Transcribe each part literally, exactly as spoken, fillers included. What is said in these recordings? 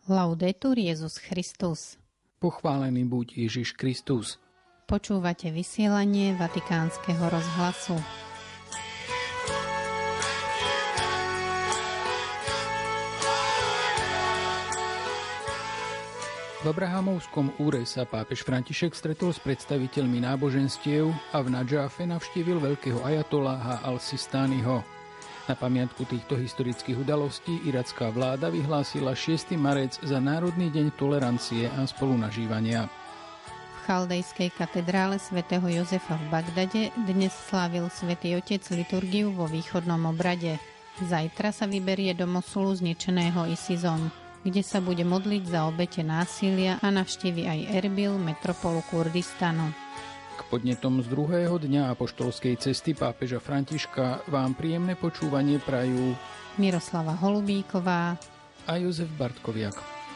Laudetur Jesus Christus. Pochválený buď Ježiš Kristus. Počúvate vysielanie Vatikánskeho rozhlasu. V Abrahamovskom úre sa pápež František stretol s predstaviteľmi náboženstiev a v Nadžáfe navštívil veľkého ajatoláha al-Sistániho. Na pamiatku týchto historických udalostí iracká vláda vyhlásila šiesteho marca za Národný deň tolerancie a spolunažívania. V chaldejskej katedrále svätého Jozefa v Bagdade dnes slávil Svätý Otec liturgiu vo východnom obrade. Zajtra sa vyberie do Mosulu zničeného ISISom, kde sa bude modliť za obete násilia a navštívi aj Erbil, metropolu Kurdistanu. K podnetom z druhého dňa apoštolskej cesty pápeža Františka vám príjemné počúvanie prajú Miroslava Holubíková a Jozef Bartkoviak.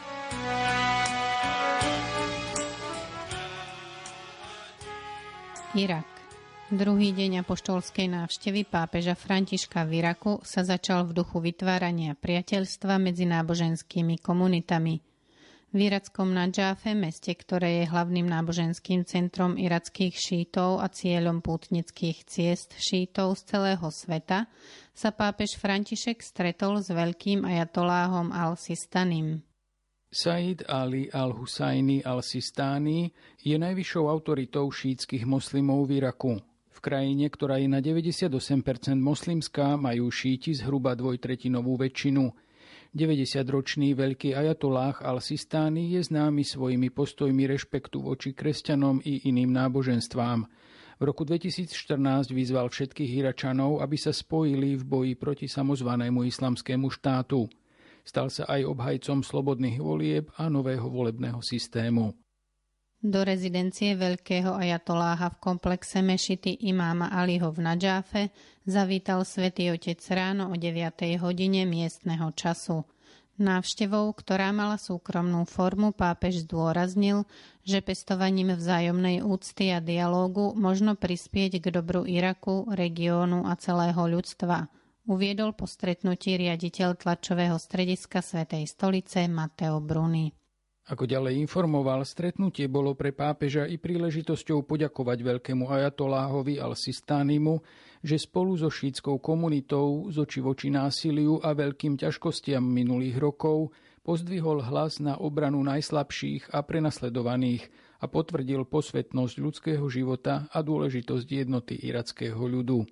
Irak. Druhý deň apoštolskej návštevy pápeža Františka v Iraku sa začal v duchu vytvárania priateľstva medzi náboženskými komunitami. V irackom Nadžáfe, meste, ktoré je hlavným náboženským centrom irackých šítov a cieľom pútnických ciest šítov z celého sveta, sa pápež František stretol s veľkým ajatoláhom al-Sistanim. Said Ali al-Husajni al-Sistani je najvyššou autoritou šítskych moslimov v Iraku. V krajine, ktorá je na deväťdesiatosem percent moslimská, majú šíti zhruba dvojtretinovú väčšinu. deväťdesiatročný veľký ajatolláh al-Sistani je známy svojimi postojmi rešpektu voči kresťanom i iným náboženstvám. V roku dvetisícštrnásť vyzval všetkých Iračanov, aby sa spojili v boji proti samozvanému islamskému štátu. Stal sa aj obhajcom slobodných volieb a nového volebného systému. Do rezidencie veľkého ajatoláha v komplexe mešity imáma Aliho v Nadžáfe zavítal Svätý Otec ráno o deviatej hodine miestneho času. Návštevou, ktorá mala súkromnú formu, pápež zdôraznil, že pestovaním vzájomnej úcty a dialógu možno prispieť k dobru Iraku, regiónu a celého ľudstva. Uviedol po stretnutí riaditeľ tlačového strediska Svätej stolice Matteo Bruni. Ako ďalej informoval, stretnutie bolo pre pápeža i príležitosťou poďakovať veľkému ajatoláhovi al-Sistanimu, že spolu so šítskou komunitou z oči voči násiliu a veľkým ťažkostiam minulých rokov pozdvihol hlas na obranu najslabších a prenasledovaných a potvrdil posvetnosť ľudského života a dôležitosť jednoty irackého ľudu.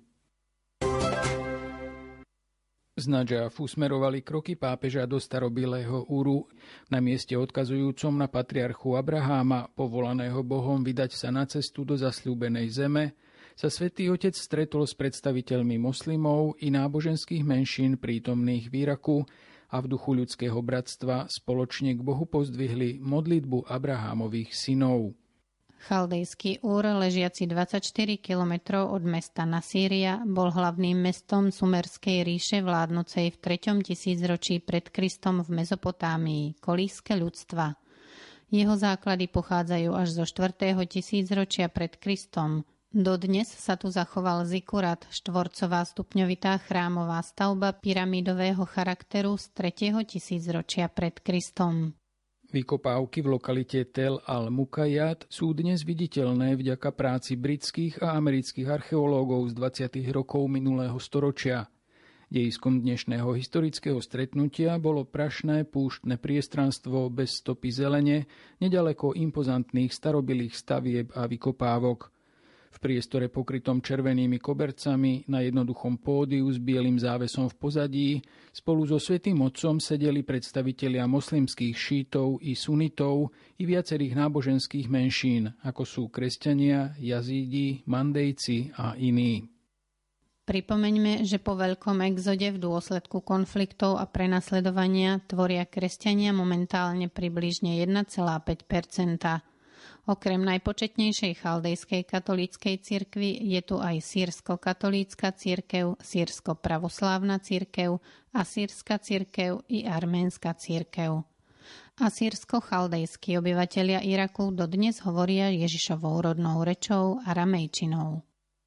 Z Nadžáfu smerovali kroky pápeža do starobilého Uru, na mieste odkazujúcom na patriarchu Abraháma, povolaného Bohom vydať sa na cestu do zasľúbenej zeme, sa Svätý Otec stretol s predstaviteľmi moslimov i náboženských menšín prítomných v Iraku a v duchu ľudského bratstva spoločne k Bohu pozdvihli modlitbu Abrahámových synov. Chaldejský Úr, ležiaci dvadsaťštyri kilometrov od mesta Nasíria, bol hlavným mestom Sumerskej ríše vládnucej v treťom tisícročí pred Kristom v Mezopotámii, kolíske ľudstva. Jeho základy pochádzajú až zo štvrtého tisícročia pred Kristom. Dodnes sa tu zachoval zikurat, štvorcová stupňovitá chrámová stavba pyramidového charakteru z tretieho tisícročia pred Kristom. Vykopávky v lokalite Tel al-Mukayyad sú dnes viditeľné vďaka práci britských a amerických archeológov z dvadsiatych rokov minulého storočia. Dejiskom dnešného historického stretnutia bolo prašné púštne priestranstvo bez stopy zelene, neďaleko impozantných starobilých stavieb a vykopávok. V priestore pokrytom červenými kobercami na jednoduchom pódiu s bielým závesom v pozadí spolu so Svätým Otcom sedeli predstavitelia moslimských šítov i sunitov i viacerých náboženských menšín, ako sú kresťania, jazídi, mandejci a iní. Pripomeňme, že po veľkom exode v dôsledku konfliktov a prenasledovania tvoria kresťania momentálne približne jeden celá päť percenta. Okrem najpočetnejšej chaldejskej katolíckej cirkvi je tu aj sýrsko-katolícka cirkev, sýrsko-pravoslávna cirkev, asýrska cirkev i arménska cirkev. Asýrsko-chaldejskí obyvatelia Iraku dodnes hovoria Ježišovou rodnou rečou aramejčinou.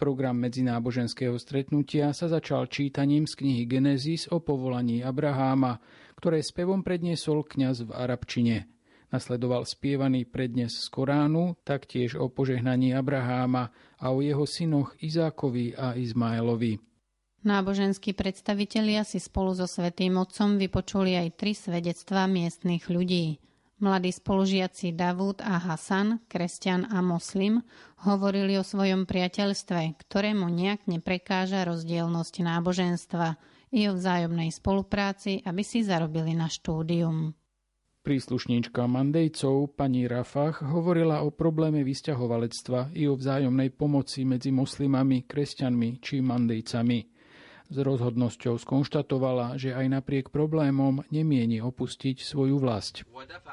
Program medzináboženského stretnutia sa začal čítaním z knihy Genesis o povolaní Abraháma, ktoré spevom predniesol kňaz v arabčine. Nasledoval spievaný prednes z Koránu, taktiež o požehnaní Abraháma a o jeho synoch Izákovi a Izmaelovi. Náboženskí predstavitelia si spolu so Svätým Otcom vypočuli aj tri svedectvá miestnych ľudí. Mladí spolužiaci Davúd a Hasan, kresťan a moslim, hovorili o svojom priateľstve, ktorému nejak neprekáža rozdielnosť náboženstva, i o vzájomnej spolupráci, aby si zarobili na štúdium. Príslušníčka Mandejcov, pani Rafah, hovorila o probléme vysťahovalectva i o vzájomnej pomoci medzi moslimami, kresťanmi či Mandejcami. S rozhodnosťou skonštatovala, že aj napriek problémom nemieni opustiť svoju vlast.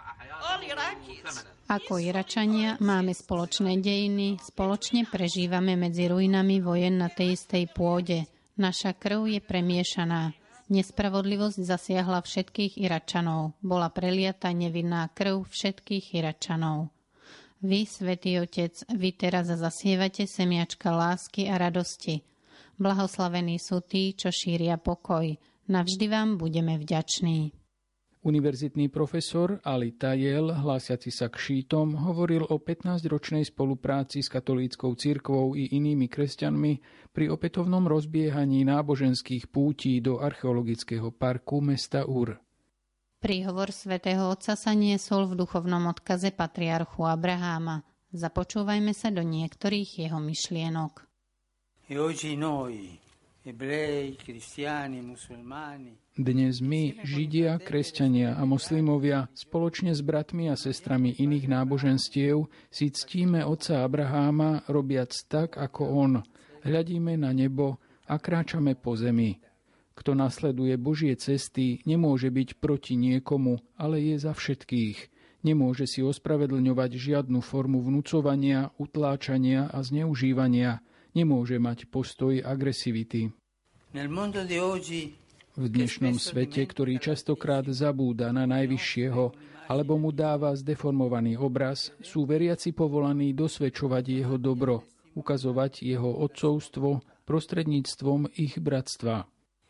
Ako Iračania máme spoločné dejiny, spoločne prežívame medzi ruinami vojen na tej istej pôde. Naša krv je premiešaná. Nespravodlivosť zasiahla všetkých Iračanov. Bola preliata nevinná krv všetkých Iračanov. Vy, Svätý Otec, vy teraz zasievate semiačka lásky a radosti. Blahoslavení sú tí, čo šíria pokoj. Navždy vám budeme vďační. Univerzitný profesor Ali Tayel, hlásiaci sa k šítom, hovoril o pätnásťročnej spolupráci s katolíckou cirkvou i inými kresťanmi pri opätovnom rozbiehaní náboženských pútí do archeologického parku mesta Ur. Príhovor svätého Otca sa niesol v duchovnom odkaze patriarchu Abraháma. Započúvajme sa do niektorých jeho myšlienok. E oggi noi, ebrei, cristiani, musulmani, Dnes my, Židia, kresťania a moslimovia, spoločne s bratmi a sestrami iných náboženstiev si ctíme otca Abraháma, robiac tak, ako on. Hľadíme na nebo a kráčame po zemi. Kto nasleduje Božie cesty, nemôže byť proti niekomu, ale je za všetkých. Nemôže si ospravedlňovať žiadnu formu vnúcovania, utláčania a zneužívania. Nemôže mať postoj agresivity. Nel mondo di oggi V dnešnom svete, ktorý častokrát zabúda na Najvyššieho alebo mu dáva zdeformovaný obraz, sú veriaci povolaní dosvedčovať jeho dobro, ukazovať jeho otcovstvo prostredníctvom ich bratstva.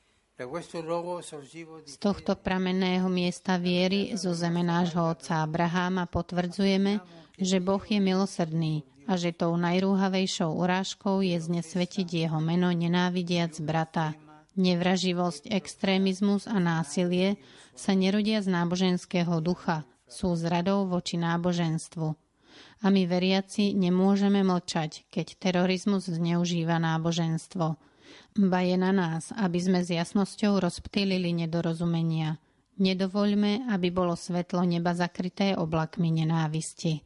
Z tohto pramenného miesta viery zo zeme nášho otca Abraháma potvrdzujeme, že Boh je milosrdný a že tou najrúhavejšou urážkou je znesvetiť jeho meno nenávidiac brata. Nevraživosť, extrémizmus a násilie sa nerodia z náboženského ducha, sú zradou voči náboženstvu. A my veriaci nemôžeme mlčať, keď terorizmus zneužíva náboženstvo. Ba je na nás, aby sme s jasnosťou rozptýlili nedorozumenia. Nedovoľme, aby bolo svetlo neba zakryté oblakmi nenávisti.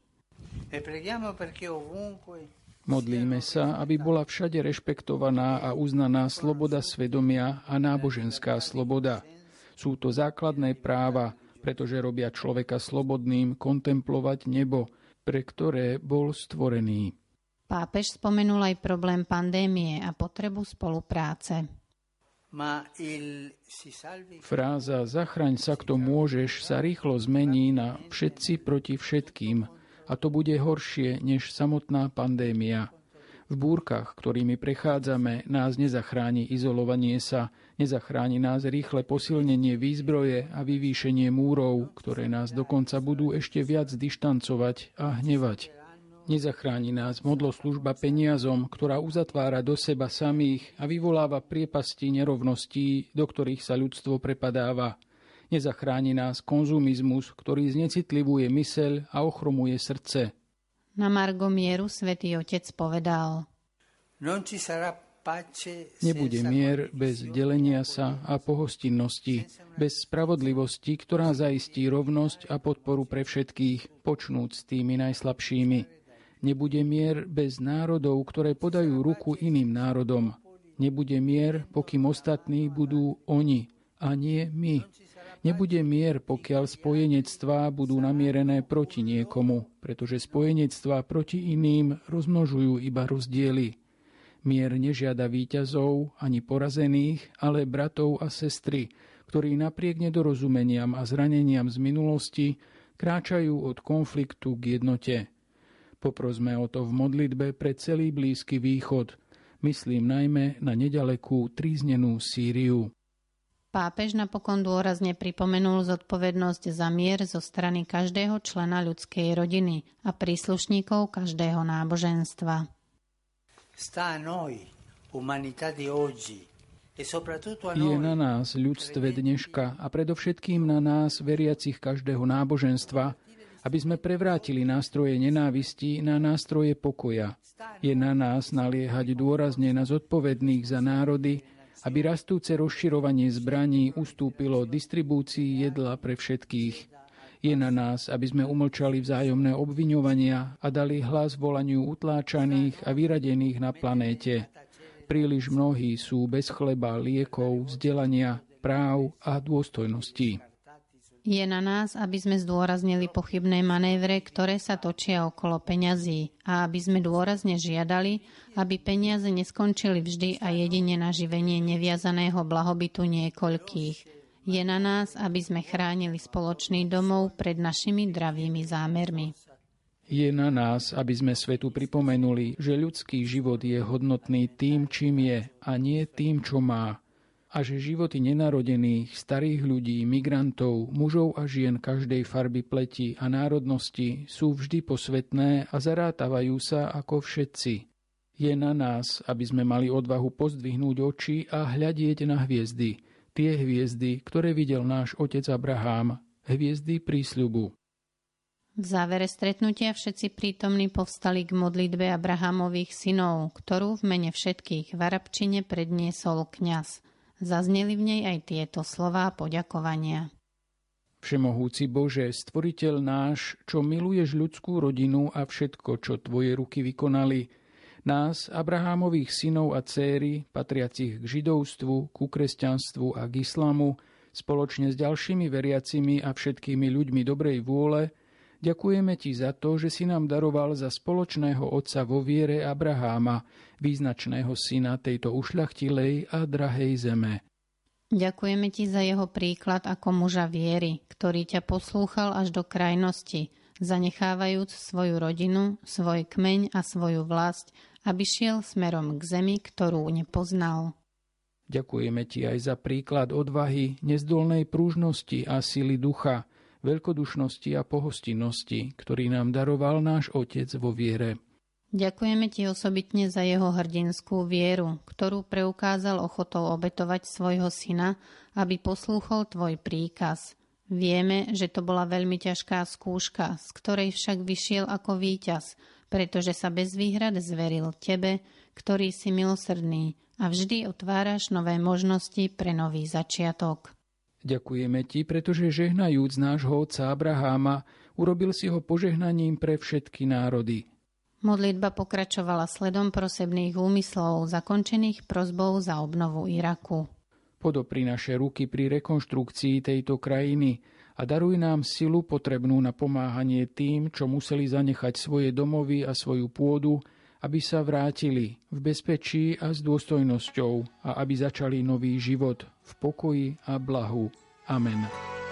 Modlíme sa, aby bola všade rešpektovaná a uznaná sloboda svedomia a náboženská sloboda. Sú to základné práva, pretože robia človeka slobodným kontemplovať nebo, pre ktoré bol stvorený. Pápež spomenul aj problém pandémie a potrebu spolupráce. Fráza "zachraň sa, kto môžeš" sa rýchlo zmení na "všetci proti všetkým", a to bude horšie než samotná pandémia. V búrkach, ktorými prechádzame, nás nezachráni izolovanie sa, nezachráni nás rýchle posilnenie výzbroje a vyvýšenie múrov, ktoré nás dokonca budú ešte viac dištancovať a hnevať. Nezachráni nás modloslužba peniazom, ktorá uzatvára do seba samých a vyvoláva priepasti nerovností, do ktorých sa ľudstvo prepadáva. Nezachráni nás konzumizmus, ktorý znecitlivuje myseľ a ochromuje srdce. Na margo mieru Svätý Otec povedal: Nebude mier bez delenia sa a pohostinnosti, bez spravodlivosti, ktorá zaistí rovnosť a podporu pre všetkých, počnúc s tými najslabšími. Nebude mier bez národov, ktoré podajú ruku iným národom. Nebude mier, pokým ostatní budú oni, a nie my. Nebude mier, pokiaľ spojenectvá budú namierené proti niekomu, pretože spojenectvá proti iným rozmnožujú iba rozdiely. Mier nežiada víťazov ani porazených, ale bratov a sestry, ktorí napriek nedorozumeniam a zraneniam z minulosti kráčajú od konfliktu k jednote. Poprosme o to v modlitbe pre celý Blízky východ. Myslím najmä na neďalekú tríznenú Sýriu. Pápež napokon dôrazne pripomenul zodpovednosť za mier zo strany každého člena ľudskej rodiny a príslušníkov každého náboženstva. Je na nás, ľudstve dneška, a predovšetkým na nás, veriacich každého náboženstva, aby sme prevrátili nástroje nenávisti na nástroje pokoja. Je na nás naliehať dôrazne na zodpovedných za národy, aby rastúce rozširovanie zbraní ustúpilo distribúcii jedla pre všetkých. Je na nás, aby sme umlčali vzájomné obviňovania a dali hlas volaniu utláčaných a vyradených na planéte. Príliš mnohí sú bez chleba, liekov, vzdelania, práv a dôstojností. Je na nás, aby sme zdôraznili pochybné manévre, ktoré sa točia okolo peňazí, a aby sme dôrazne žiadali, aby peniaze neskončili vždy a jedine na živenie neviazaného blahobytu niekoľkých. Je na nás, aby sme chránili spoločný domov pred našimi dravými zámermi. Je na nás, aby sme svetu pripomenuli, že ľudský život je hodnotný tým, čím je, a nie tým, čo má. A že životy nenarodených, starých ľudí, migrantov, mužov a žien každej farby pleti a národnosti sú vždy posvätné a zarátavajú sa ako všetci. Je na nás, aby sme mali odvahu pozdvihnúť oči a hľadieť na hviezdy. Tie hviezdy, ktoré videl náš otec Abrahám, hviezdy prísľubu. V závere stretnutia všetci prítomní povstali k modlitbe Abrahámových synov, ktorú v mene všetkých v arabčine predniesol kňaz. Zazneli v nej aj tieto slová poďakovania. Všemohúci Bože, stvoriteľ náš, čo miluješ ľudskú rodinu a všetko, čo tvoje ruky vykonali, nás, Abrahámových synov a dcéry, patriacich k židovstvu, ku kresťanstvu a k islamu, spoločne s ďalšími veriacimi a všetkými ľuďmi dobrej vôle, ďakujeme Ti za to, že si nám daroval za spoločného otca vo viere Abraháma, význačného syna tejto ušľachtilej a drahej zeme. Ďakujeme Ti za jeho príklad ako muža viery, ktorý ťa poslúchal až do krajnosti, zanechávajúc svoju rodinu, svoj kmeň a svoju vlast, aby šiel smerom k zemi, ktorú nepoznal. Ďakujeme Ti aj za príklad odvahy, nezdolnej pružnosti a sily ducha, veľkodušnosti a pohostinnosti, ktorý nám daroval náš Otec vo viere. Ďakujeme Ti osobitne za jeho hrdinskú vieru, ktorú preukázal ochotou obetovať svojho syna, aby poslúchol Tvoj príkaz. Vieme, že to bola veľmi ťažká skúška, z ktorej však vyšiel ako víťaz, pretože sa bez výhrad zveril Tebe, ktorý si milosrdný a vždy otváraš nové možnosti pre nový začiatok. Ďakujeme Ti, pretože žehnajúc nášho otca Abraháma, urobil si ho požehnaním pre všetky národy. Modlitba pokračovala sledom prosebných úmyslov, zakončených prosbou za obnovu Iraku. Podopri naše ruky pri rekonštrukcii tejto krajiny a daruj nám silu potrebnú na pomáhanie tým, čo museli zanechať svoje domovy a svoju pôdu, aby sa vrátili v bezpečí a s dôstojnosťou a aby začali nový život v pokoji a blahu. Amen.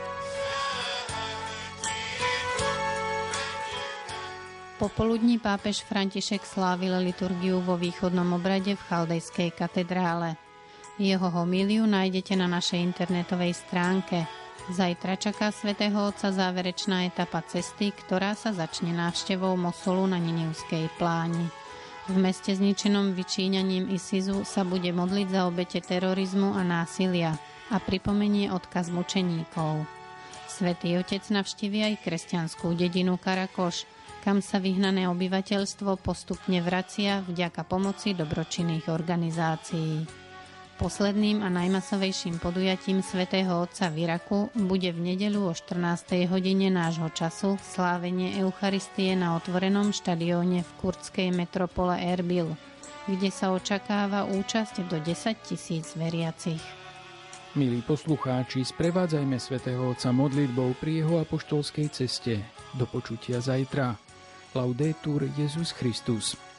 Popoludní pápež František slávil liturgiu vo východnom obrade v Chaldejskej katedrále. Jeho homíliu nájdete na našej internetovej stránke. Zajtra čaká svätého Otca záverečná etapa cesty, ktorá sa začne návštevou Mosulu na Ninivskej pláni. V meste zničenom vyčíňaním ISISu sa bude modliť za obete terorizmu a násilia a pripomenie odkaz mučeníkov. Svätý Otec navštívi aj kresťanskú dedinu Karakoš, kam sa vyhnané obyvateľstvo postupne vracia vďaka pomoci dobročinných organizácií. Posledným a najmasovejším podujatím svätého Otca v Iraku bude v nedeľu o štrnástej hodine nášho času slávenie Eucharistie na otvorenom štadióne v kurdskej metropole Erbil, kde sa očakáva účasť do desaťtisíc veriacich. Milí poslucháči, sprevádzajme svätého Otca modlitbou pri jeho apoštolskej ceste. Do počutia zajtra. Laudetur Jesus Christus.